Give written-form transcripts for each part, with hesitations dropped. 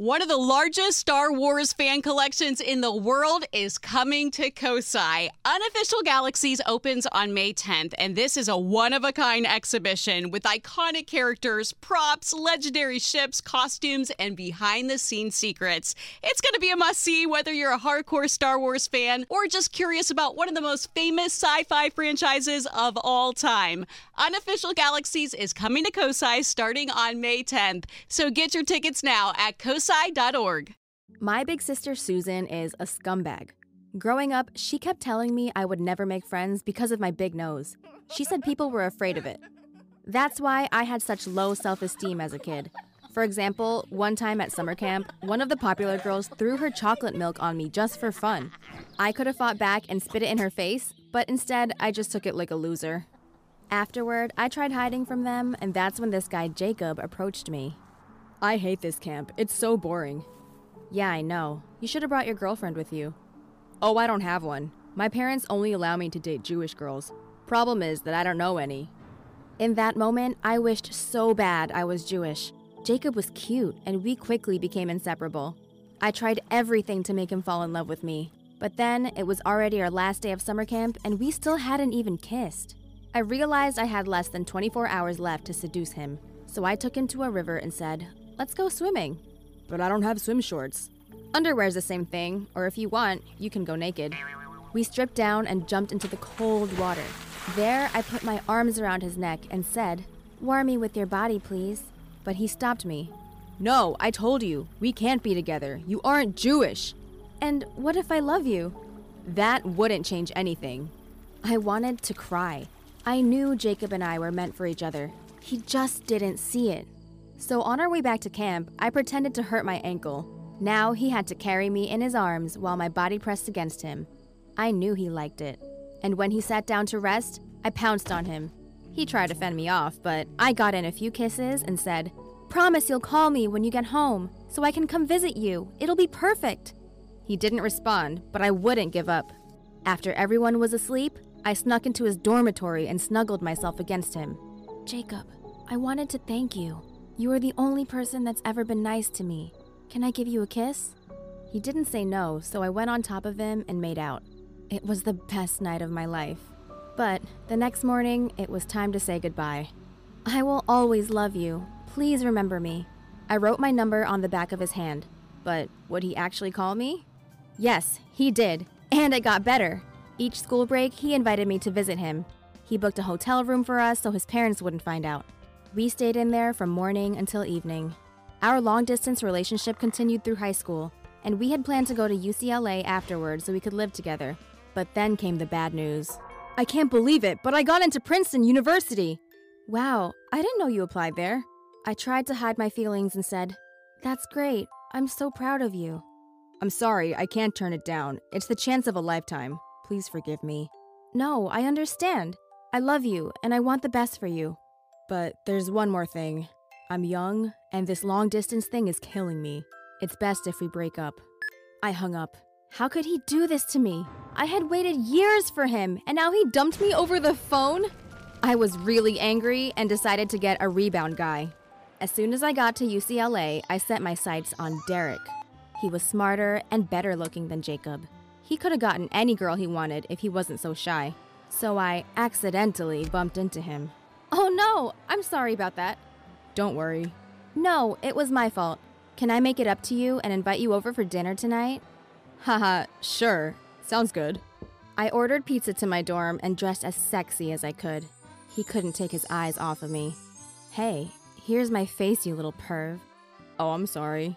One of the largest Star Wars fan collections in the world is coming to Kosai. Unofficial Galaxies opens on May 10th, and this is a one-of-a-kind exhibition with iconic characters, props, legendary ships, costumes, and behind-the-scenes secrets. It's going to be a must-see whether you're a hardcore Star Wars fan or just curious about one of the most famous sci-fi franchises of all time. Unofficial Galaxies is coming to Kosai starting on May 10th, so get your tickets now at kosai.org. My big sister Susan is a scumbag. Growing up, she kept telling me I would never make friends because of my big nose. She said people were afraid of it. That's why I had such low self-esteem as a kid. For example, one time at summer camp, one of the popular girls threw her chocolate milk on me just for fun. I could have fought back and spit it in her face, but instead, I just took it like a loser. Afterward, I tried hiding from them, and that's when this guy Jacob approached me. I hate this camp. It's so boring. Yeah, I know. You should have brought your girlfriend with you. Oh, I don't have one. My parents only allow me to date Jewish girls. Problem is that I don't know any. In that moment, I wished so bad I was Jewish. Jacob was cute, and we quickly became inseparable. I tried everything to make him fall in love with me. But then, it was already our last day of summer camp, and we still hadn't even kissed. I realized I had less than 24 hours left to seduce him, so I took him to a river and said, "Let's go swimming." But I don't have swim shorts. Underwear's the same thing, or if you want, you can go naked. We stripped down and jumped into the cold water. There, I put my arms around his neck and said, "Warm me with your body, please." But he stopped me. No, I told you, we can't be together. You aren't Jewish. And what if I love you? That wouldn't change anything. I wanted to cry. I knew Jacob and I were meant for each other. He just didn't see it. So on our way back to camp, I pretended to hurt my ankle. Now he had to carry me in his arms while my body pressed against him. I knew he liked it. And when he sat down to rest, I pounced on him. He tried to fend me off, but I got in a few kisses and said, "Promise you'll call me when you get home, so I can come visit you. It'll be perfect." He didn't respond, but I wouldn't give up. After everyone was asleep, I snuck into his dormitory and snuggled myself against him. "Jacob, I wanted to thank you. You are the only person that's ever been nice to me. Can I give you a kiss?" He didn't say no, so I went on top of him and made out. It was the best night of my life. But the next morning, it was time to say goodbye. "I will always love you. Please remember me." I wrote my number on the back of his hand. But would he actually call me? Yes, he did. And it got better. Each school break, he invited me to visit him. He booked a hotel room for us so his parents wouldn't find out. We stayed in there from morning until evening. Our long-distance relationship continued through high school, and we had planned to go to UCLA afterwards so we could live together. But then came the bad news. I can't believe it, but I got into Princeton University. Wow, I didn't know you applied there. I tried to hide my feelings and said, "That's great. I'm so proud of you." I'm sorry, I can't turn it down. It's the chance of a lifetime. Please forgive me. No, I understand. I love you, and I want the best for you. But there's one more thing. I'm young, and this long-distance thing is killing me. It's best if we break up. I hung up. How could he do this to me? I had waited years for him, and now he dumped me over the phone? I was really angry and decided to get a rebound guy. As soon as I got to UCLA, I set my sights on Derek. He was smarter and better looking than Jacob. He could have gotten any girl he wanted if he wasn't so shy. So I accidentally bumped into him. Oh no, I'm sorry about that. Don't worry. No, it was my fault. Can I make it up to you and invite you over for dinner tonight? Haha, sure. Sounds good. I ordered pizza to my dorm and dressed as sexy as I could. He couldn't take his eyes off of me. Hey, here's my face, you little perv. Oh, I'm sorry.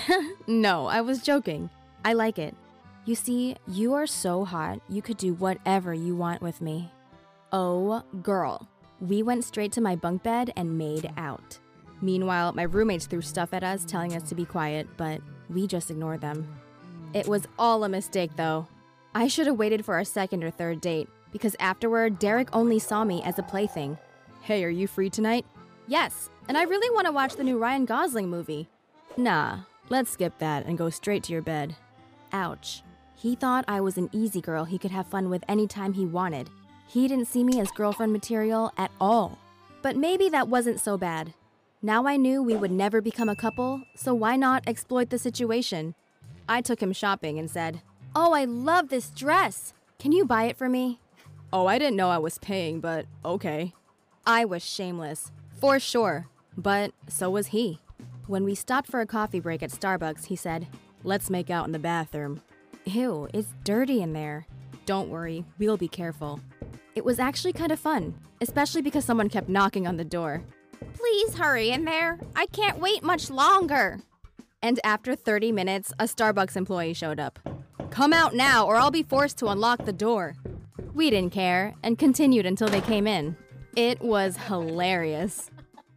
No, I was joking. I like it. You see, you are so hot, you could do whatever you want with me. Oh, girl. We went straight to my bunk bed and made out. Meanwhile, my roommates threw stuff at us, telling us to be quiet, but we just ignored them. It was all a mistake, though. I should have waited for our second or third date, because afterward, Derek only saw me as a plaything. Hey, are you free tonight? Yes, and I really want to watch the new Ryan Gosling movie. Nah, let's skip that and go straight to your bed. Ouch. He thought I was an easy girl he could have fun with anytime he wanted. He didn't see me as girlfriend material at all. But maybe that wasn't so bad. Now I knew we would never become a couple, so why not exploit the situation? I took him shopping and said, "Oh, I love this dress. Can you buy it for me?" "Oh, I didn't know I was paying, but okay." I was shameless, for sure, but so was he. When we stopped for a coffee break at Starbucks, he said, "Let's make out in the bathroom." Ew, it's dirty in there. Don't worry, we'll be careful. It was actually kind of fun, especially because someone kept knocking on the door. "Please hurry in there. I can't wait much longer." And after 30 minutes, a Starbucks employee showed up. "Come out now or I'll be forced to unlock the door." We didn't care and continued until they came in. It was hilarious.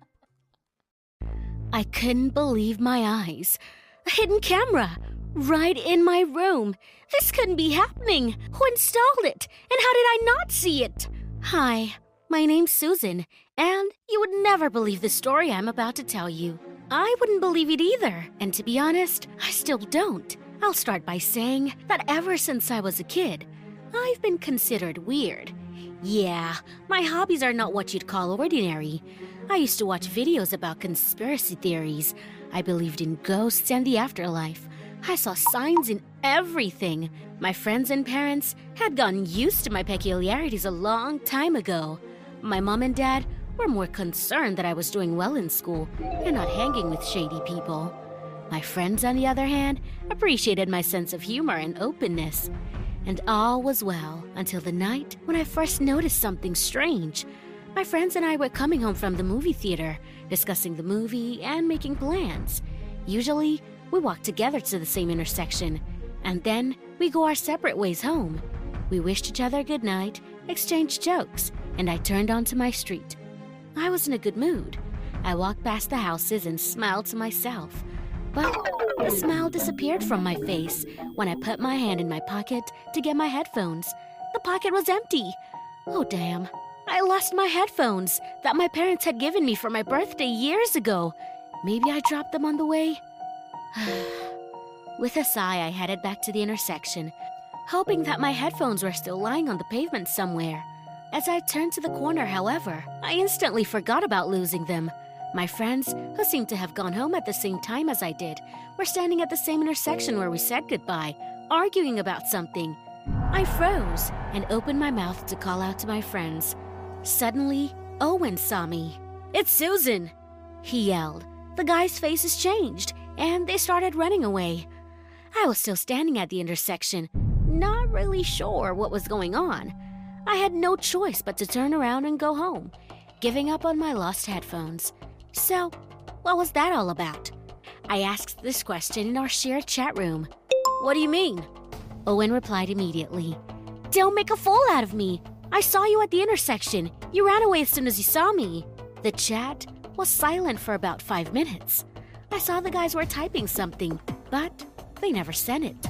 I couldn't believe my eyes. A hidden camera right in my room. This couldn't be happening. Who installed it? And how did I not see it? Hi, my name's Susan, and you would never believe the story I'm about to tell you. I wouldn't believe it either, and to be honest, I still don't. I'll start by saying that ever since I was a kid, I've been considered weird. Yeah, my hobbies are not what you'd call ordinary. I used to watch videos about conspiracy theories. I believed in ghosts and the afterlife. I saw signs in everything. My friends and parents had gotten used to my peculiarities a long time ago. My mom and dad were more concerned that I was doing well in school and not hanging with shady people. My friends, on the other hand, appreciated my sense of humor and openness. And all was well until the night when I first noticed something strange. My friends and I were coming home from the movie theater, discussing the movie and making plans. Usually, we walk together to the same intersection, and then we go our separate ways home. We wished each other good night, exchanged jokes, and I turned onto my street. I was in a good mood. I walked past the houses and smiled to myself. But the smile disappeared from my face when I put my hand in my pocket to get my headphones. The pocket was empty. Oh, damn. I lost my headphones that my parents had given me for my birthday years ago. Maybe I dropped them on the way? With a sigh, I headed back to the intersection, hoping that my headphones were still lying on the pavement somewhere. As I turned to the corner, however, I instantly forgot about losing them. My friends, who seemed to have gone home at the same time as I did, were standing at the same intersection where we said goodbye, arguing about something. I froze and opened my mouth to call out to my friends. Suddenly, Owen saw me. "It's Susan!" he yelled. The guy's faces changed, and they started running away. I was still standing at the intersection, not really sure what was going on. I had no choice but to turn around and go home, giving up on my lost headphones. So, what was that all about? I asked this question in our shared chat room. "What do you mean?" Owen replied immediately. "Don't make a fool out of me. I saw you at the intersection. You ran away as soon as you saw me." The chat was silent for about 5 minutes. I saw the guys were typing something, but they never sent it.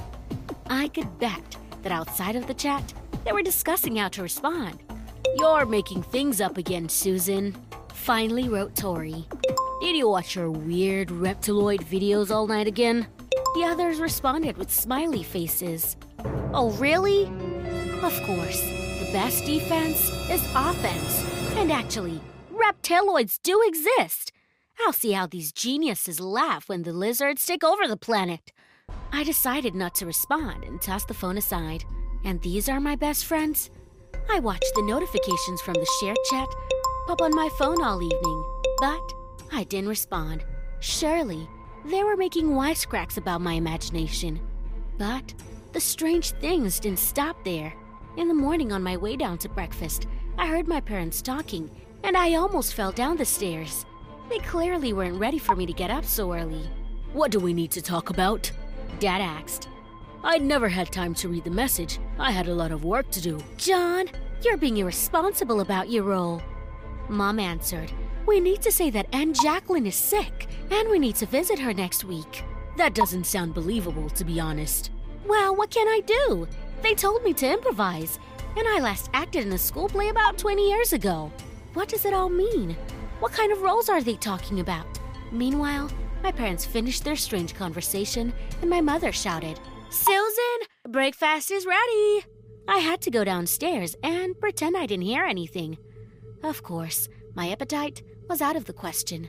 I could bet that outside of the chat, they were discussing how to respond. "You're making things up again, Susan," finally wrote Tori. "Did you watch your weird reptiloid videos all night again?" The others responded with smiley faces. "Oh, really?" Of course, the best defense is offense. And actually, reptiloids do exist. I'll see how these geniuses laugh when the lizards take over the planet. I decided not to respond and tossed the phone aside. And these are my best friends? I watched the notifications from the shared chat pop on my phone all evening, but I didn't respond. Surely, they were making wisecracks about my imagination. But the strange things didn't stop there. In the morning on my way down to breakfast, I heard my parents talking, and I almost fell down the stairs. They clearly weren't ready for me to get up so early. "What do we need to talk about?" Dad asked. "I'd never had time to read the message. I had a lot of work to do." "John, you're being irresponsible about your role." Mom answered, "We need to say that Aunt Jacqueline is sick, and we need to visit her next week." "That doesn't sound believable, to be honest." "Well, what can I do? They told me to improvise, and I last acted in a school play about 20 years ago. What does it all mean? What kind of roles are they talking about?" Meanwhile, my parents finished their strange conversation, and my mother shouted, "Susan, breakfast is ready!" I had to go downstairs and pretend I didn't hear anything. Of course, my appetite was out of the question.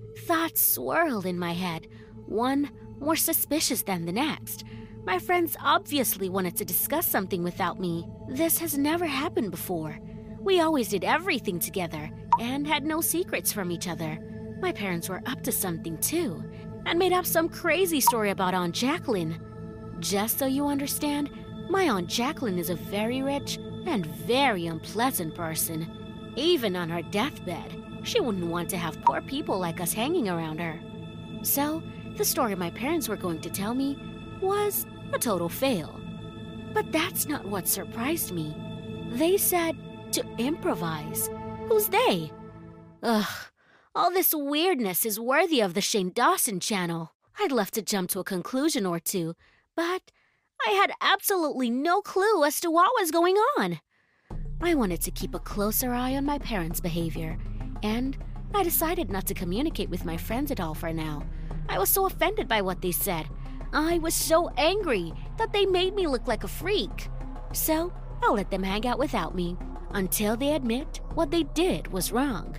Thoughts swirled in my head, one more suspicious than the next. My friends obviously wanted to discuss something without me. This has never happened before. We always did everything together and had no secrets from each other. My parents were up to something too, and made up some crazy story about Aunt Jacqueline. Just so you understand, my Aunt Jacqueline is a very rich and very unpleasant person. Even on her deathbed, she wouldn't want to have poor people like us hanging around her. So, the story my parents were going to tell me was a total fail. But that's not what surprised me. They said to improvise. Who's they? Ugh, all this weirdness is worthy of the Shane Dawson channel. I'd love to jump to a conclusion or two, but I had absolutely no clue as to what was going on. I wanted to keep a closer eye on my parents' behavior, and I decided not to communicate with my friends at all for now. I was so offended by what they said. I was so angry that they made me look like a freak. So I'll let them hang out without me until they admit what they did was wrong.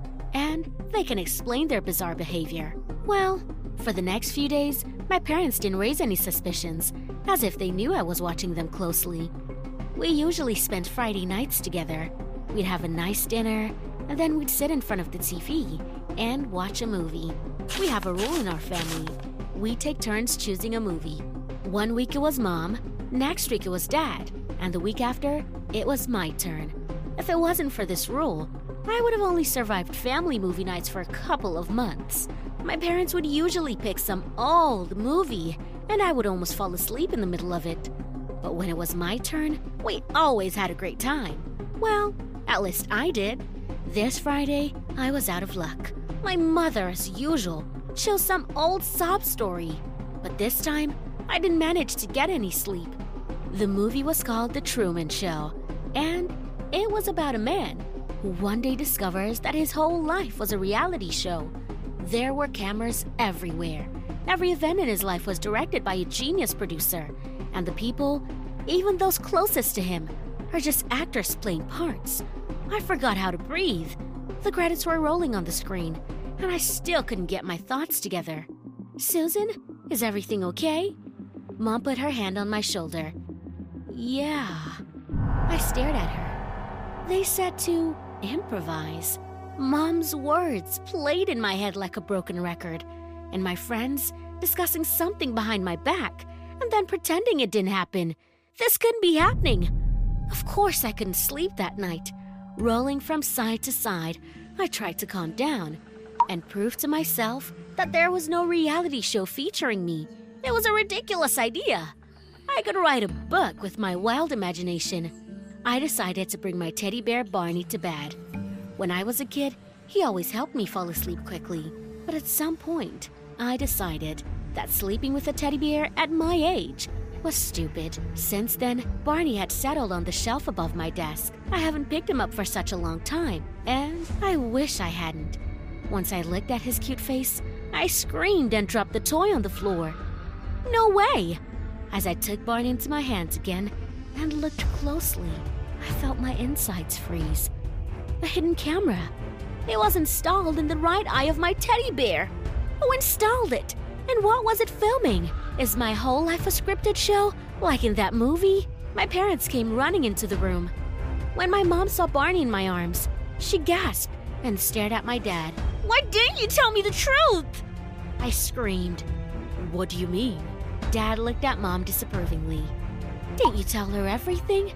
And they can explain their bizarre behavior. Well, for the next few days, my parents didn't raise any suspicions, as if they knew I was watching them closely. We usually spent Friday nights together. We'd have a nice dinner, and then we'd sit in front of the TV and watch a movie. We have a rule in our family. We take turns choosing a movie. One week it was Mom, next week it was Dad, and the week after, it was my turn. If it wasn't for this rule, I would have only survived family movie nights for a couple of months. My parents would usually pick some old movie, and I would almost fall asleep in the middle of it. But when it was my turn, we always had a great time. Well, at least I did. This Friday, I was out of luck. My mother, as usual, chose some old sob story. But this time, I didn't manage to get any sleep. The movie was called The Truman Show, and it was about a man who one day discovers that his whole life was a reality show. There were cameras everywhere. Every event in his life was directed by a genius producer, and the people, even those closest to him, are just actors playing parts. I forgot how to breathe. The credits were rolling on the screen, and I still couldn't get my thoughts together. "Susan, is everything okay?" Mom put her hand on my shoulder. "Yeah." I stared at her. They said to improvise. Mom's words played in my head like a broken record, and my friends discussing something behind my back and then pretending it didn't happen. This couldn't be happening. Of course I couldn't sleep that night. Rolling from side to side, I tried to calm down and prove to myself that there was no reality show featuring me. It was a ridiculous idea. I could write a book with my wild imagination. I decided to bring my teddy bear Barney to bed. When I was a kid, he always helped me fall asleep quickly. But at some point, I decided that sleeping with a teddy bear at my age was stupid. Since then, Barney had settled on the shelf above my desk. I haven't picked him up for such a long time, and I wish I hadn't. Once I looked at his cute face, I screamed and dropped the toy on the floor. No way! As I took Barney into my hands again and looked closely, I felt my insides freeze. A hidden camera. It was installed in the right eye of my teddy bear. Who installed it? And what was it filming? Is my whole life a scripted show, like in that movie? My parents came running into the room. When my mom saw Barney in my arms, she gasped and stared at my dad. "Why didn't you tell me the truth?" I screamed. "What do you mean?" Dad looked at Mom disapprovingly. "Didn't you tell her everything?"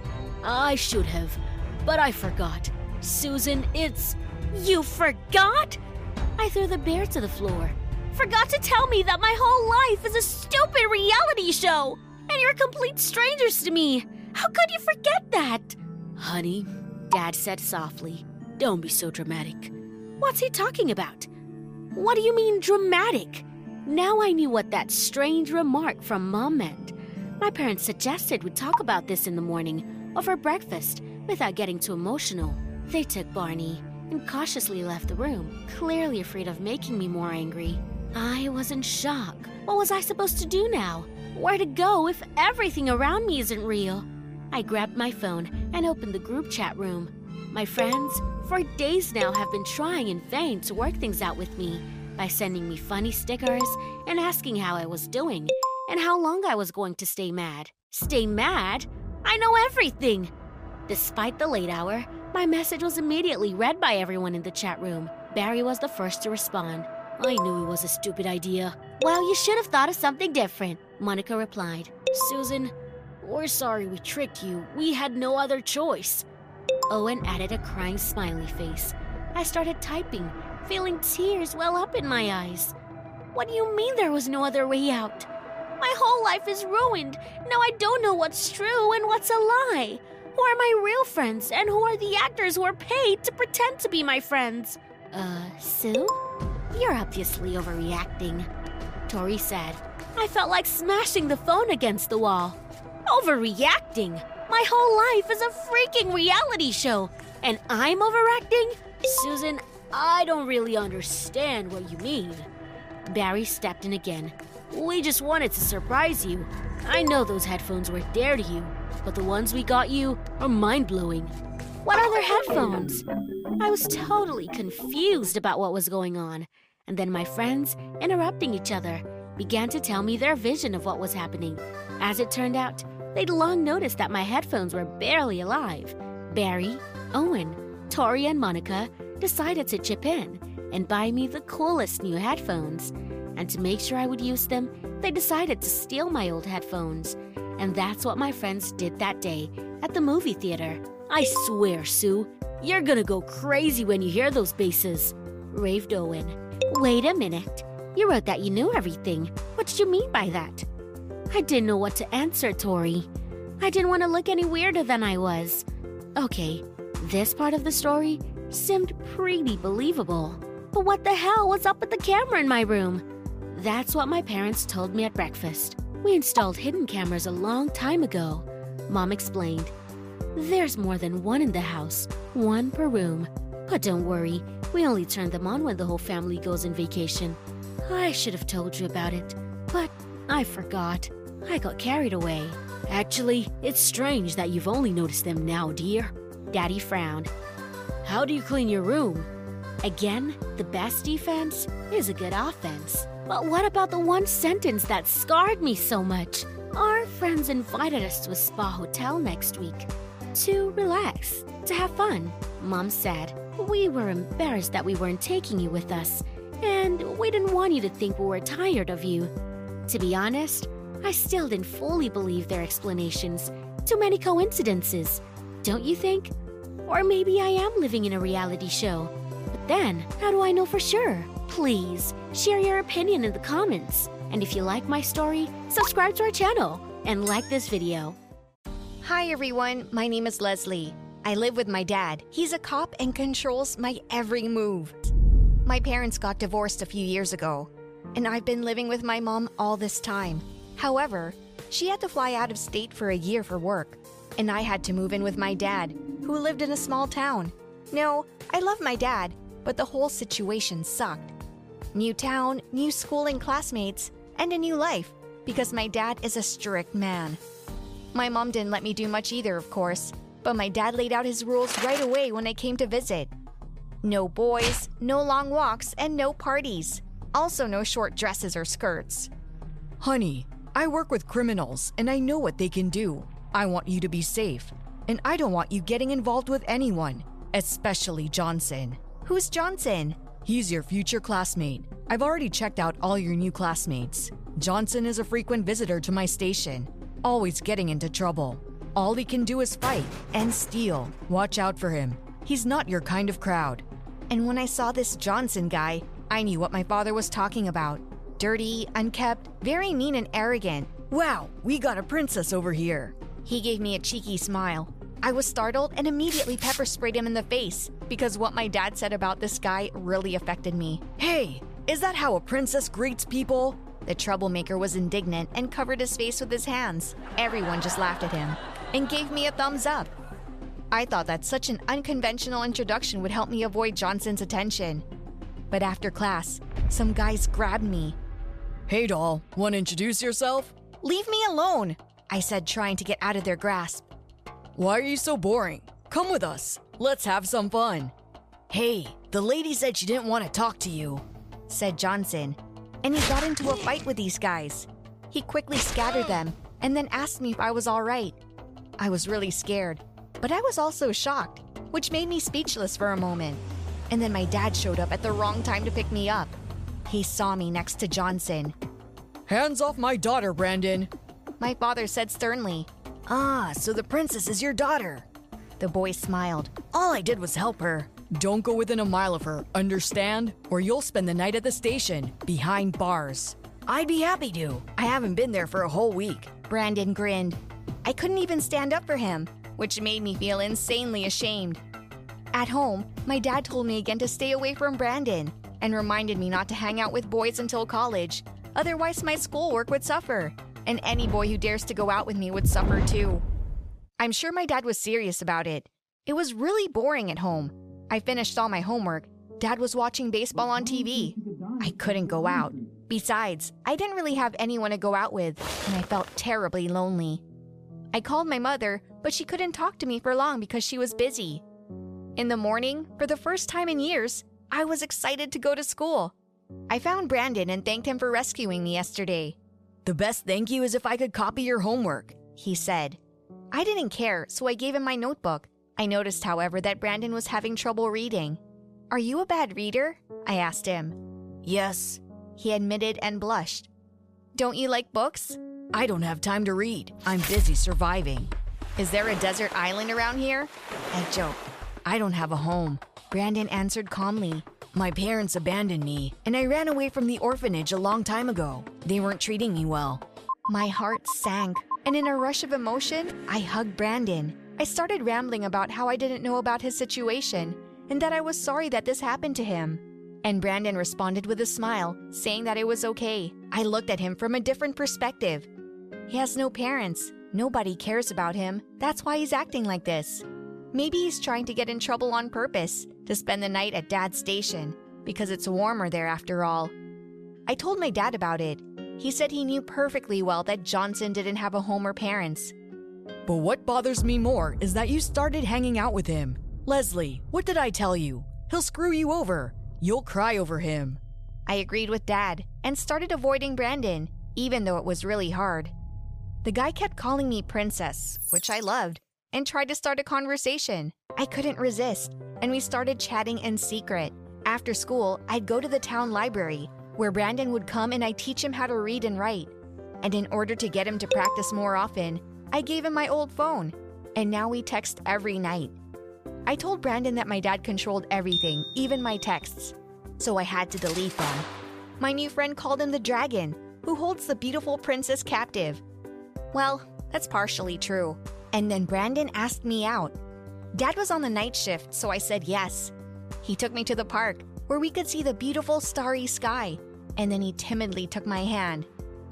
"I should have, but I forgot. Susan, it's..." "You forgot?" I threw the bear to the floor. "Forgot to tell me that my whole life is a stupid reality show, and you're complete strangers to me. How could you forget that?" "Honey," Dad said softly, "don't be so dramatic." What's he talking about? What do you mean dramatic? Now I knew what that strange remark from Mom meant. My parents suggested we talk about this in the morning over breakfast without getting too emotional. They took Barney and cautiously left the room, clearly afraid of making me more angry. I was in shock. What was I supposed to do now? Where to go if everything around me isn't real? I grabbed my phone and opened the group chat room. My friends, for days now, have been trying in vain to work things out with me by sending me funny stickers and asking how I was doing and how long I was going to stay mad. Stay mad? I know everything! Despite the late hour, my message was immediately read by everyone in the chat room. Barry was the first to respond. I knew it was a stupid idea. Well, you should have thought of something different, Monica replied. Susan, we're sorry we tricked you. We had no other choice. Owen added a crying smiley face. I started typing, feeling tears well up in my eyes. What do you mean there was no other way out? My whole life is ruined. Now I don't know what's true and what's a lie. Who are my real friends and who are the actors who are paid to pretend to be my friends? Sue? You're obviously overreacting, Tori said. I felt like smashing the phone against the wall. Overreacting? My whole life is a freaking reality show, and I'm overacting? Susan, I don't really understand what you mean. Barry stepped in again. We just wanted to surprise you. I know those headphones were dear to you, but the ones we got you are mind-blowing. What other headphones? I was totally confused about what was going on, and then my friends, interrupting each other, began to tell me their vision of what was happening. As it turned out, they'd long noticed that my headphones were barely alive. Barry, Owen, Tori, and Monica decided to chip in and buy me the coolest new headphones. And to make sure I would use them, they decided to steal my old headphones. And that's what my friends did that day at the movie theater. I swear, Sue, you're gonna go crazy when you hear those basses, raved Owen. Wait a minute. You wrote that you knew everything. What did you mean by that? I didn't know what to answer, Tori. I didn't want to look any weirder than I was. Okay, this part of the story seemed pretty believable. But what the hell was up with the camera in my room? That's what my parents told me at breakfast. We installed hidden cameras a long time ago, Mom explained. There's more than one in the house, one per room. But don't worry, we only turn them on when the whole family goes on vacation. I should have told you about it, but I forgot. I got carried away. Actually, it's strange that you've only noticed them now, dear. Daddy frowned. How do you clean your room? Again, the best defense is a good offense. But what about the one sentence that scarred me so much? Our friends invited us to a spa hotel next week. To relax, to have fun, Mom said. We were embarrassed that we weren't taking you with us, and we didn't want you to think we were tired of you. To be honest, I still didn't fully believe their explanations. Too many coincidences, don't you think? Or maybe I am living in a reality show. But then, how do I know for sure? Please, share your opinion in the comments. And if you like my story, subscribe to our channel and like this video. Hi everyone, my name is Leslie. I live with my dad. He's a cop and controls my every move. My parents got divorced a few years ago, and I've been living with my mom all this time. However, she had to fly out of state for a year for work, and I had to move in with my dad, who lived in a small town. No, I love my dad, but the whole situation sucked. New town, new school and classmates, and a new life, because my dad is a strict man. My mom didn't let me do much either, of course, but my dad laid out his rules right away when I came to visit. No boys, no long walks, and no parties. Also no short dresses or skirts. Honey, I work with criminals and I know what they can do. I want you to be safe, and I don't want you getting involved with anyone, especially Johnson. Who's Johnson? He's your future classmate. I've already checked out all your new classmates. Johnson is a frequent visitor to my station, always getting into trouble. All he can do is fight and steal. Watch out for him. He's not your kind of crowd. And when I saw this Johnson guy, I knew what my father was talking about. Dirty, unkempt, very mean and arrogant. Wow, we got a princess over here. He gave me a cheeky smile. I was startled and immediately pepper sprayed him in the face because what my dad said about this guy really affected me. Hey, is that how a princess greets people? The troublemaker was indignant and covered his face with his hands. Everyone just laughed at him and gave me a thumbs up. I thought that such an unconventional introduction would help me avoid Johnson's attention. But after class, some guys grabbed me. Hey doll, wanna introduce yourself? Leave me alone, I said, trying to get out of their grasp. Why are you so boring? Come with us. Let's have some fun. Hey, the lady said she didn't want to talk to you, said Johnson, and he got into a fight with these guys. He quickly scattered them and then asked me if I was all right. I was really scared, but I was also shocked, which made me speechless for a moment. And then my dad showed up at the wrong time to pick me up. He saw me next to Johnson. Hands off my daughter, Brandon, my father said sternly. Ah, so the princess is your daughter. The boy smiled. All I did was help her. Don't go within a mile of her, understand? Or you'll spend the night at the station, behind bars. I'd be happy to. I haven't been there for a whole week. Brandon grinned. I couldn't even stand up for him, which made me feel insanely ashamed. At home, my dad told me again to stay away from Brandon and reminded me not to hang out with boys until college. Otherwise, my schoolwork would suffer, and any boy who dares to go out with me would suffer too. I'm sure my dad was serious about it. It was really boring at home. I finished all my homework. Dad was watching baseball on TV. I couldn't go out. Besides, I didn't really have anyone to go out with, and I felt terribly lonely. I called my mother, but she couldn't talk to me for long because she was busy. In the morning, for the first time in years, I was excited to go to school. I found Brandon and thanked him for rescuing me yesterday. The best thank you is if I could copy your homework, he said. I didn't care, so I gave him my notebook. I noticed, however, that Brandon was having trouble reading. Are you a bad reader? I asked him. Yes, he admitted and blushed. Don't you like books? I don't have time to read. I'm busy surviving. Is there a desert island around here? I joked. I don't have a home. Brandon answered calmly. My parents abandoned me, and I ran away from the orphanage a long time ago. They weren't treating me well. My heart sank, and in a rush of emotion, I hugged Brandon. I started rambling about how I didn't know about his situation, and that I was sorry that this happened to him. And Brandon responded with a smile, saying that it was okay. I looked at him from a different perspective. He has no parents. Nobody cares about him. That's why he's acting like this. Maybe he's trying to get in trouble on purpose, to spend the night at Dad's station, because it's warmer there after all. I told my dad about it. He said he knew perfectly well that Johnson didn't have a home or parents. But what bothers me more is that you started hanging out with him. Leslie, what did I tell you? He'll screw you over. You'll cry over him. I agreed with Dad and started avoiding Brandon, even though it was really hard. The guy kept calling me princess, which I loved, and tried to start a conversation. I couldn't resist, and we started chatting in secret. After school, I'd go to the town library, where Brandon would come and I'd teach him how to read and write. And in order to get him to practice more often, I gave him my old phone, and now we text every night. I told Brandon that my dad controlled everything, even my texts, so I had to delete them. My new friend called him the dragon, who holds the beautiful princess captive. Well, that's partially true. And then Brandon asked me out. Dad was on the night shift, so I said yes. He took me to the park, where we could see the beautiful starry sky, and then he timidly took my hand.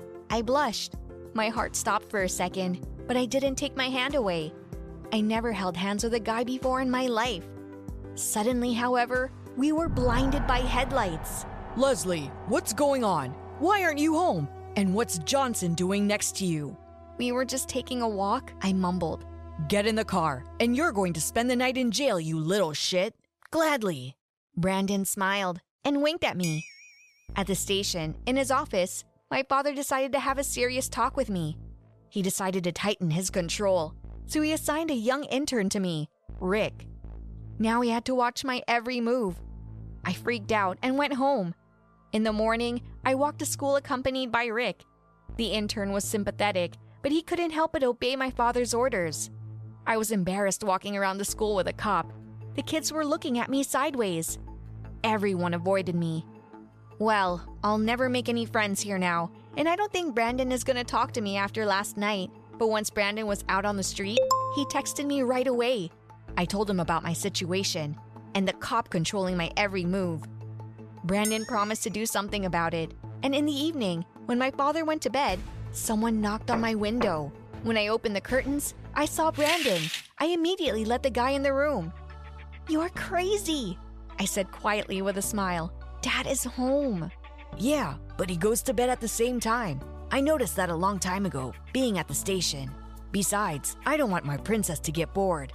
I blushed. My heart stopped for a second, but I didn't take my hand away. I never held hands with a guy before in my life. Suddenly, however, we were blinded by headlights. Leslie, what's going on? Why aren't you home? And what's Johnson doing next to you? We were just taking a walk, I mumbled. Get in the car, and you're going to spend the night in jail, you little shit. Gladly. Brandon smiled and winked at me. At the station, in his office, my father decided to have a serious talk with me. He decided to tighten his control, so he assigned a young intern to me, Rick. Now he had to watch my every move. I freaked out and went home. In the morning, I walked to school accompanied by Rick. The intern was sympathetic, but he couldn't help but obey my father's orders. I was embarrassed walking around the school with a cop. The kids were looking at me sideways. Everyone avoided me. Well, I'll never make any friends here now, and I don't think Brandon is going to talk to me after last night. But once Brandon was out on the street, he texted me right away. I told him about my situation and the cop controlling my every move. Brandon promised to do something about it, and in the evening, when my father went to bed, someone knocked on my window. When I opened the curtains, I saw Brandon. I immediately let the guy in the room. "You're crazy," I said quietly with a smile. "Dad is home." Yeah, but he goes to bed at the same time. I noticed that a long time ago, being at the station. Besides, I don't want my princess to get bored.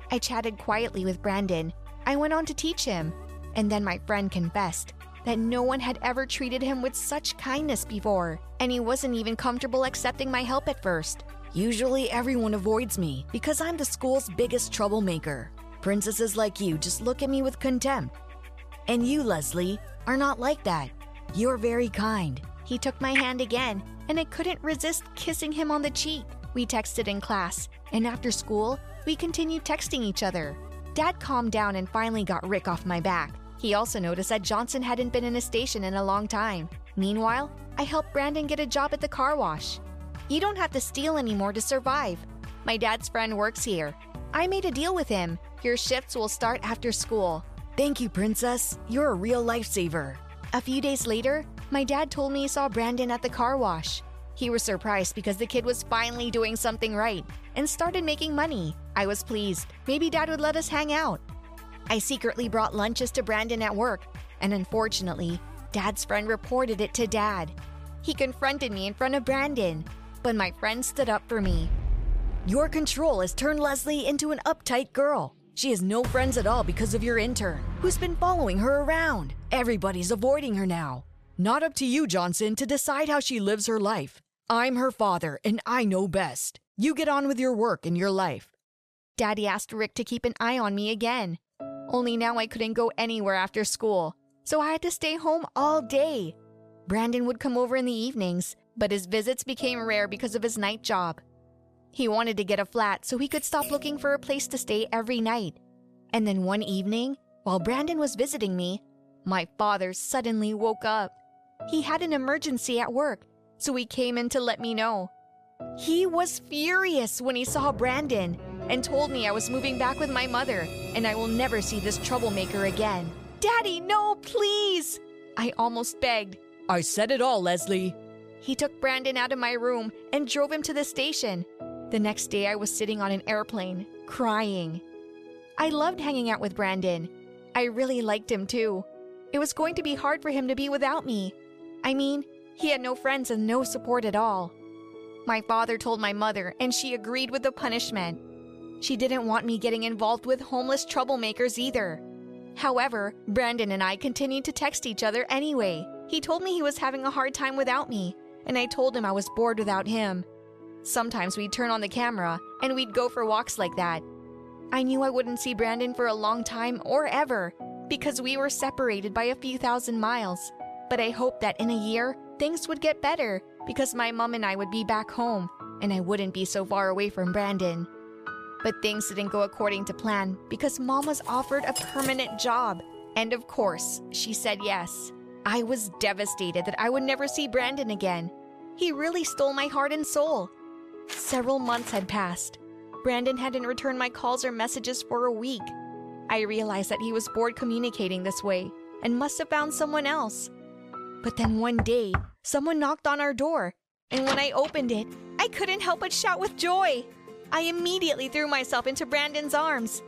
I chatted quietly with Brandon. I went on to teach him. And then my friend confessed that no one had ever treated him with such kindness before, and he wasn't even comfortable accepting my help at first. Usually everyone avoids me because I'm the school's biggest troublemaker. Princesses like you just look at me with contempt. And you, Leslie, are not like that. You're very kind. He took my hand again, and I couldn't resist kissing him on the cheek. We texted in class, and after school, we continued texting each other. Dad calmed down and finally got Rick off my back. He also noticed that Johnson hadn't been in a station in a long time. Meanwhile, I helped Brandon get a job at the car wash. You don't have to steal anymore to survive. My dad's friend works here. I made a deal with him. Your shifts will start after school. Thank you, Princess. You're a real lifesaver. A few days later, my dad told me he saw Brandon at the car wash. He was surprised because the kid was finally doing something right and started making money. I was pleased. Maybe Dad would let us hang out. I secretly brought lunches to Brandon at work, and unfortunately, Dad's friend reported it to Dad. He confronted me in front of Brandon, but my friend stood up for me. Your control has turned Leslie into an uptight girl. She has no friends at all because of your intern, who's been following her around. Everybody's avoiding her now. Not up to you, Johnson, to decide how she lives her life. I'm her father, and I know best. You get on with your work and your life. Daddy asked Rick to keep an eye on me again. Only now I couldn't go anywhere after school, so I had to stay home all day. Brandon would come over in the evenings, but his visits became rare because of his night job. He wanted to get a flat so he could stop looking for a place to stay every night. And then one evening, while Brandon was visiting me, my father suddenly woke up. He had an emergency at work, so he came in to let me know. He was furious when he saw Brandon and told me I was moving back with my mother and I will never see this troublemaker again. Daddy, no, please! I almost begged. I said it all, Leslie. He took Brandon out of my room and drove him to the station. The next day I was sitting on an airplane, crying. I loved hanging out with Brandon. I really liked him too. It was going to be hard for him to be without me. I mean, he had no friends and no support at all. My father told my mother, and she agreed with the punishment. She didn't want me getting involved with homeless troublemakers either. However, Brandon and I continued to text each other anyway. He told me he was having a hard time without me, and I told him I was bored without him. Sometimes we'd turn on the camera, and we'd go for walks like that. I knew I wouldn't see Brandon for a long time or ever, because we were separated by a few thousand miles. But I hoped that in a year, things would get better, because my mom and I would be back home, and I wouldn't be so far away from Brandon. But things didn't go according to plan, because Mom was offered a permanent job. And of course, she said yes. I was devastated that I would never see Brandon again. He really stole my heart and soul. Several months had passed. Brandon hadn't returned my calls or messages for a week. I realized that he was bored communicating this way and must have found someone else. But then one day, someone knocked on our door, and when I opened it, I couldn't help but shout with joy. I immediately threw myself into Brandon's arms.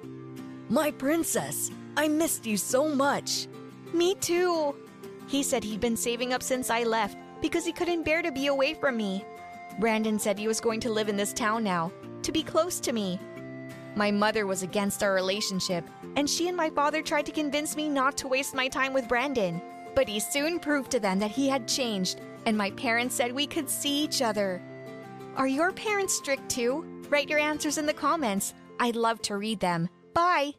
My princess, I missed you so much. Me too. He said he'd been saving up since I left because he couldn't bear to be away from me. Brandon said he was going to live in this town now, to be close to me. My mother was against our relationship, and she and my father tried to convince me not to waste my time with Brandon. But he soon proved to them that he had changed, and my parents said we could see each other. Are your parents strict too? Write your answers in the comments. I'd love to read them. Bye!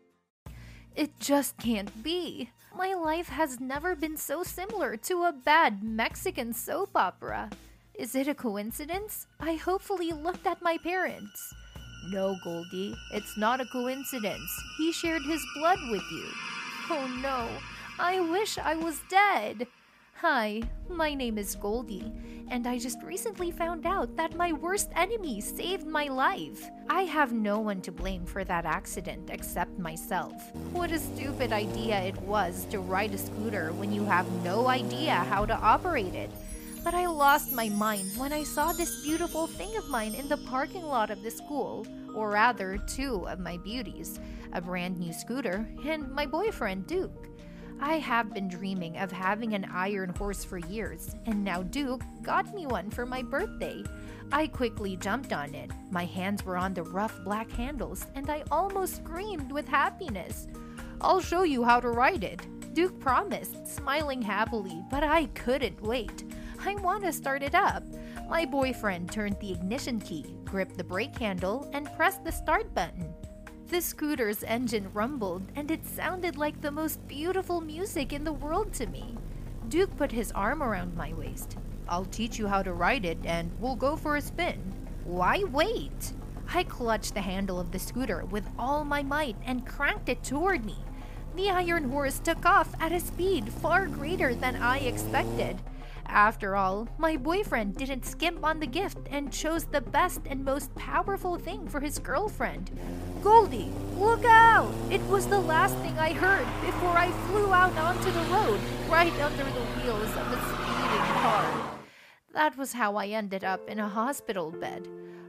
It just can't be. My life has never been so similar to a bad Mexican soap opera. Is it a coincidence? I hopefully looked at my parents. No, Goldie, it's not a coincidence. He shared his blood with you. Oh no, I wish I was dead. Hi, my name is Goldie, and I just recently found out that my worst enemy saved my life. I have no one to blame for that accident except myself. What a stupid idea it was to ride a scooter when you have no idea how to operate it. But I lost my mind when I saw this beautiful thing of mine in the parking lot of the school, or rather, two of my beauties, a brand new scooter and my boyfriend Duke. I have been dreaming of having an iron horse for years, and now Duke got me one for my birthday. I quickly jumped on it. My hands were on the rough black handles, and I almost screamed with happiness. "I'll show you how to ride it," Duke promised, smiling happily, but I couldn't wait. I want to start it up. My boyfriend turned the ignition key, gripped the brake handle, and pressed the start button. The scooter's engine rumbled, and it sounded like the most beautiful music in the world to me. Duke put his arm around my waist. "I'll teach you how to ride it, and we'll go for a spin." Why wait? I clutched the handle of the scooter with all my might and cranked it toward me. The iron horse took off at a speed far greater than I expected. After all, my boyfriend didn't skimp on the gift and chose the best and most powerful thing for his girlfriend. "Goldie, look out!" It was the last thing I heard before I flew out onto the road, right under the wheels of the speeding car. That was how I ended up in a hospital bed.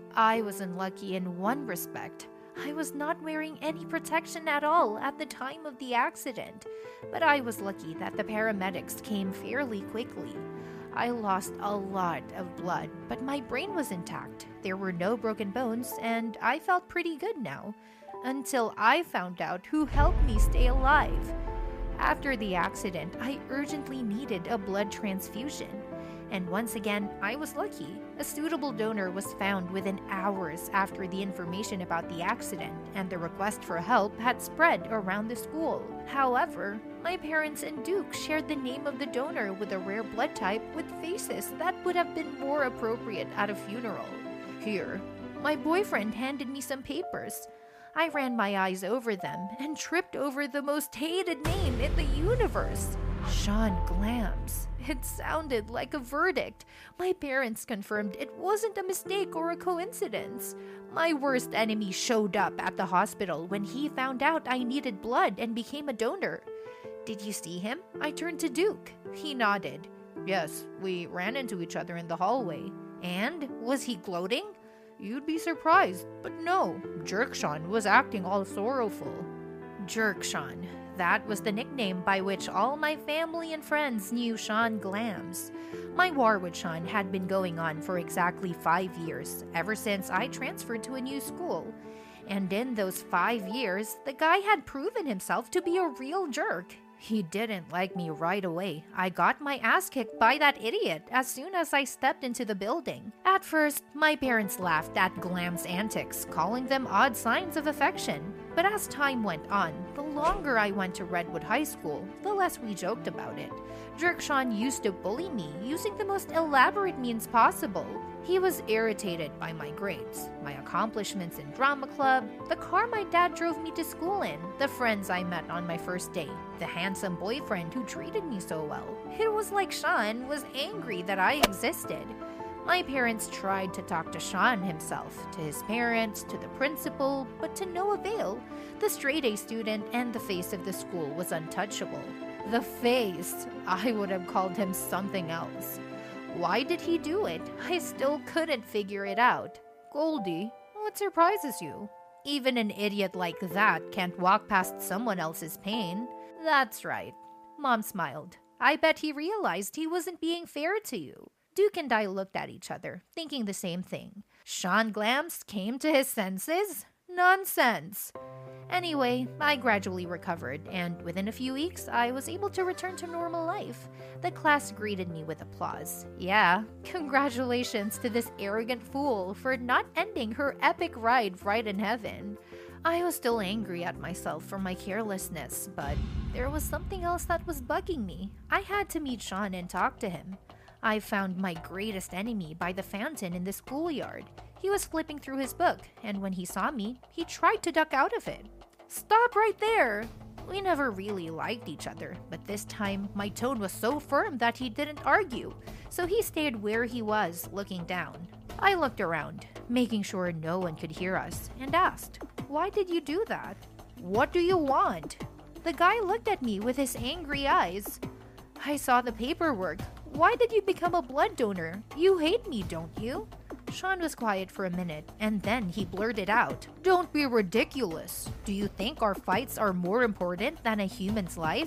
I was unlucky in one respect. I was not wearing any protection at all at the time of the accident, but I was lucky that the paramedics came fairly quickly. I lost a lot of blood, but my brain was intact. There were no broken bones, and I felt pretty good now, until I found out who helped me stay alive. After the accident, I urgently needed a blood transfusion. And once again, I was lucky. A suitable donor was found within hours after the information about the accident, and the request for help had spread around the school. However, my parents and Duke shared the name of the donor with a rare blood type with faces that would have been more appropriate at a funeral. Here, my boyfriend handed me some papers. I ran my eyes over them and tripped over the most hated name in the universe. Sean Glams. It sounded like a verdict. My parents confirmed it wasn't a mistake or a coincidence. My worst enemy showed up at the hospital when he found out I needed blood and became a donor. "Did you see him?" I turned to Duke. He nodded. "Yes, we ran into each other in the hallway." "And? Was he gloating?" "You'd be surprised, but no. Jerk Sean was acting all sorrowful." Jerk Sean. That was the nickname by which all my family and friends knew Sean Glams. My war with Sean had been going on for exactly 5 years, ever since I transferred to a new school. And in those 5 years, the guy had proven himself to be a real jerk. He didn't like me right away. I got my ass kicked by that idiot as soon as I stepped into the building. At first, my parents laughed at Glam's antics, calling them odd signs of affection. But as time went on, the longer I went to Redwood High School, the less we joked about it. Jerk Sean used to bully me using the most elaborate means possible. He was irritated by my grades, my accomplishments in drama club, the car my dad drove me to school in, the friends I met on my first date, the handsome boyfriend who treated me so well. It was like Sean was angry that I existed. My parents tried to talk to Sean himself, to his parents, to the principal, but to no avail. The straight-A student and the face of the school was untouchable. The face! I would have called him something else. Why did he do it? I still couldn't figure it out. "Goldie, what surprises you?" Even an idiot like that can't walk past someone else's pain. "That's right." Mom smiled. I bet he realized he wasn't being fair to you. Duke and I looked at each other, thinking the same thing. Sean Glams came to his senses? Nonsense. Anyway, I gradually recovered, and within a few weeks, I was able to return to normal life. The class greeted me with applause. Yeah, congratulations to this arrogant fool for not ending her epic ride right in heaven. I was still angry at myself for my carelessness, but there was something else that was bugging me. I had to meet Sean and talk to him. I found my greatest enemy by the fountain in the schoolyard. He was flipping through his book, and when he saw me, he tried to duck out of it. "Stop right there!" We never really liked each other, but this time my tone was so firm that he didn't argue, so he stayed where he was, looking down. I looked around, making sure no one could hear us, and asked, "Why did you do that?" "What do you want?" The guy looked at me with his angry eyes. "I saw the paperwork. Why did you become a blood donor? You hate me, don't you?" Sean was quiet for a minute, and then he blurted out, "Don't be ridiculous. Do you think our fights are more important than a human's life?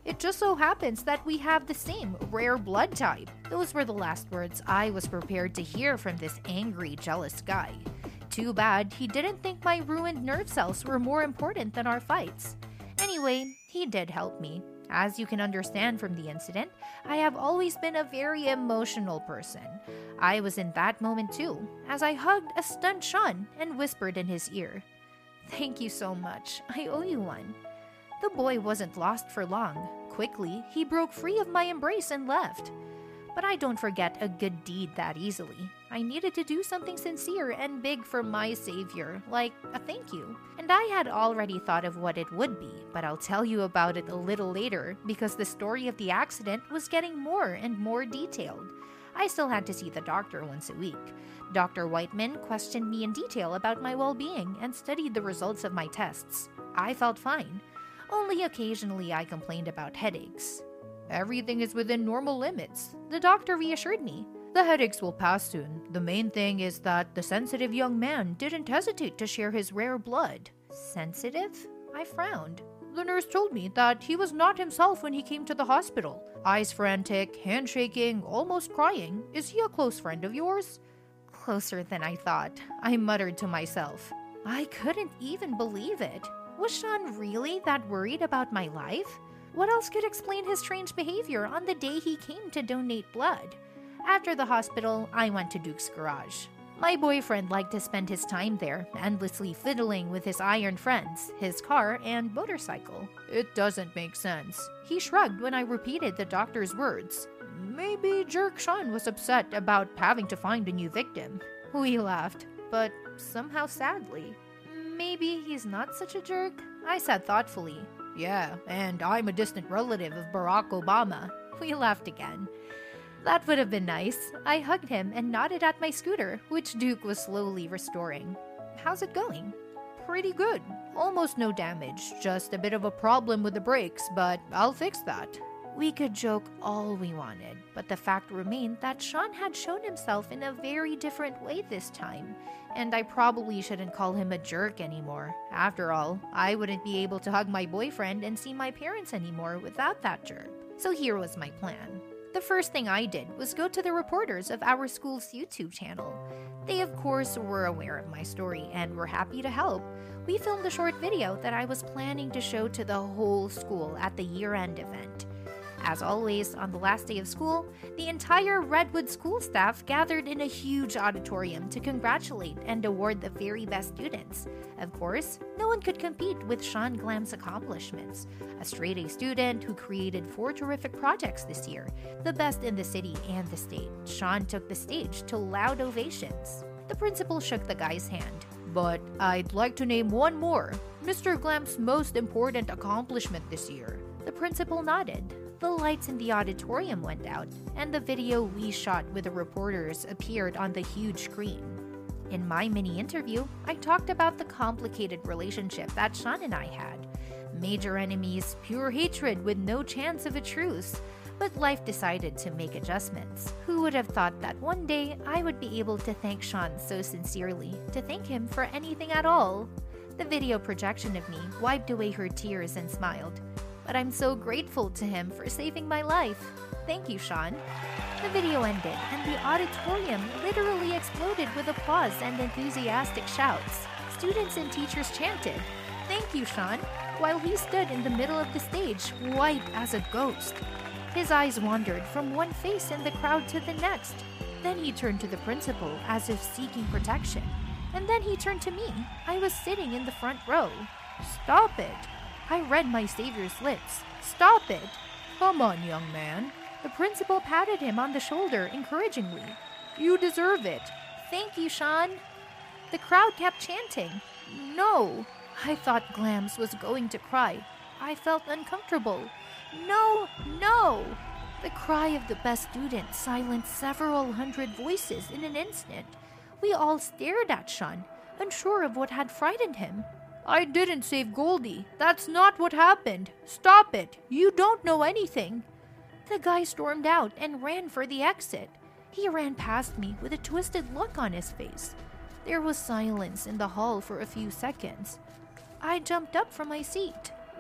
It just so happens that we have the same rare blood type. Those were the last words I was prepared to hear from this angry, jealous guy. Too bad he didn't think my ruined nerve cells were more important than our fights. Anyway, he did help me. As you can understand from the incident, I have always been a very emotional person. I was in that moment too, as I hugged a stunned Sean and whispered in his ear, "Thank you so much. I owe you one." The boy wasn't lost for long. Quickly, he broke free of my embrace and left. But I don't forget a good deed that easily. I needed to do something sincere and big for my savior, like a thank you. And I had already thought of what it would be, but I'll tell you about it a little later because the story of the accident was getting more and more detailed. I still had to see the doctor once a week. Dr. Whiteman questioned me in detail about my well-being and studied the results of my tests. I felt fine. Only occasionally I complained about headaches. "Everything is within normal limits," the doctor reassured me. "The headaches will pass soon. The main thing is that the sensitive young man didn't hesitate to share his rare blood." Sensitive? I frowned. The nurse told me that he was not himself when he came to the hospital. Eyes frantic, hand shaking, almost crying. "Is he a close friend of yours?" Closer than I thought, I muttered to myself. I couldn't even believe it. Was Sean really that worried about my life? What else could explain his strange behavior on the day he came to donate blood? After the hospital, I went to Duke's garage. My boyfriend liked to spend his time there, endlessly fiddling with his iron friends, his car, and motorcycle. "It doesn't make sense." He shrugged when I repeated the doctor's words. "Maybe Jerk Sean was upset about having to find a new victim." We laughed, but somehow sadly. "Maybe he's not such a jerk," I said thoughtfully. "Yeah, and I'm a distant relative of Barack Obama." We laughed again. That would have been nice. I hugged him and nodded at my scooter, which Duke was slowly restoring. "How's it going?" "Pretty good. Almost no damage. Just a bit of a problem with the brakes, but I'll fix that." We could joke all we wanted, but the fact remained that Sean had shown himself in a very different way this time, and I probably shouldn't call him a jerk anymore. After all, I wouldn't be able to hug my boyfriend and see my parents anymore without that jerk. So here was my plan. The first thing I did was go to the reporters of our school's YouTube channel. They, of course, were aware of my story and were happy to help. We filmed a short video that I was planning to show to the whole school at the year-end event. As always, on the last day of school, the entire Redwood school staff gathered in a huge auditorium to congratulate and award the very best students. Of course, no one could compete with Sean Glam's accomplishments. A straight-A student who created 4 terrific projects this year, the best in the city and the state. Sean took the stage to loud ovations. The principal shook the guy's hand. "But I'd like to name one more. Mr. Glam's most important accomplishment this year." The principal nodded. The lights in the auditorium went out, and the video we shot with the reporters appeared on the huge screen. In my mini interview, I talked about the complicated relationship that Sean and I had. Major enemies, pure hatred with no chance of a truce. But life decided to make adjustments. Who would have thought that one day I would be able to thank Sean so sincerely, to thank him for anything at all? The video projection of me wiped away her tears and smiled. But I'm so grateful to him for saving my life. Thank you, Sean. The video ended, and the auditorium literally exploded with applause and enthusiastic shouts. Students and teachers chanted, "Thank you, Sean," while he stood in the middle of the stage, white as a ghost. His eyes wandered from one face in the crowd to the next. Then he turned to the principal as if seeking protection. And then he turned to me. I was sitting in the front row. "Stop it." I read my savior's lips. "Stop it." "Come on, young man." The principal patted him on the shoulder encouragingly. "You deserve it." "Thank you, Sean." The crowd kept chanting. "No." I thought Glams was going to cry. I felt uncomfortable. "No, no." The cry of the best student silenced several hundred voices in an instant. We all stared at Sean, unsure of what had frightened him. "I didn't save Goldie. That's not what happened. Stop it. You don't know anything." The guy stormed out and ran for the exit. He ran past me with a twisted look on his face. There was silence in the hall for a few seconds. I jumped up from my seat.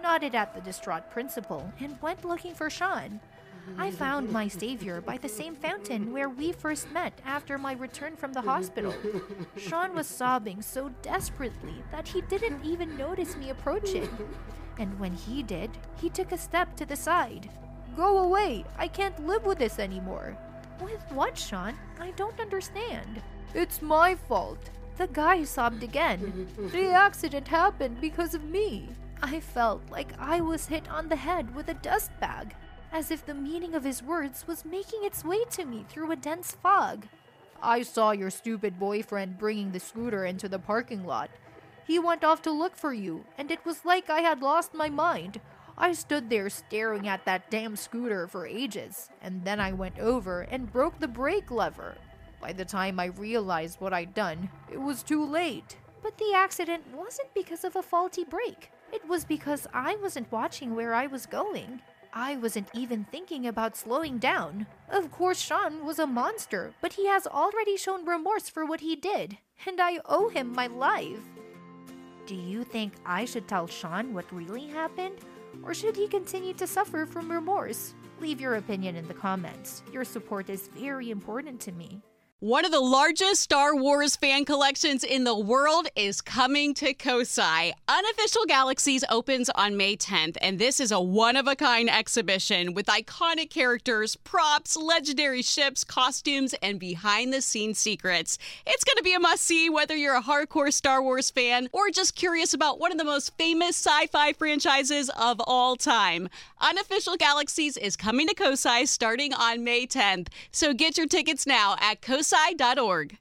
nodded at the distraught principal, and went looking for Sean. I found my savior by the same fountain where we first met after my return from the hospital. Sean was sobbing so desperately that he didn't even notice me approaching. And when he did, he took a step to the side. "Go away! I can't live with this anymore." "With what, Sean? I don't understand." "It's my fault." The guy sobbed again. "The accident happened because of me." I felt like I was hit on the head with a dust bag, as if the meaning of his words was making its way to me through a dense fog. "I saw your stupid boyfriend bringing the scooter into the parking lot. He went off to look for you, and it was like I had lost my mind. I stood there staring at that damn scooter for ages, and then I went over and broke the brake lever. By the time I realized what I'd done, it was too late." But the accident wasn't because of a faulty brake. It was because I wasn't watching where I was going. I wasn't even thinking about slowing down. Of course, Sean was a monster, but he has already shown remorse for what he did, and I owe him my life. Do you think I should tell Sean what really happened? Or should he continue to suffer from remorse? Leave your opinion in the comments. Your support is very important to me. One of the largest Star Wars fan collections in the world is coming to Kosai. Unofficial Galaxies opens on May 10th, and this is a one-of-a-kind exhibition with iconic characters, props, legendary ships, costumes, and behind-the-scenes secrets. It's going to be a must-see whether you're a hardcore Star Wars fan or just curious about one of the most famous sci-fi franchises of all time. Unofficial Galaxies is coming to Kosai starting on May 10th, so get your tickets now at kosai.org.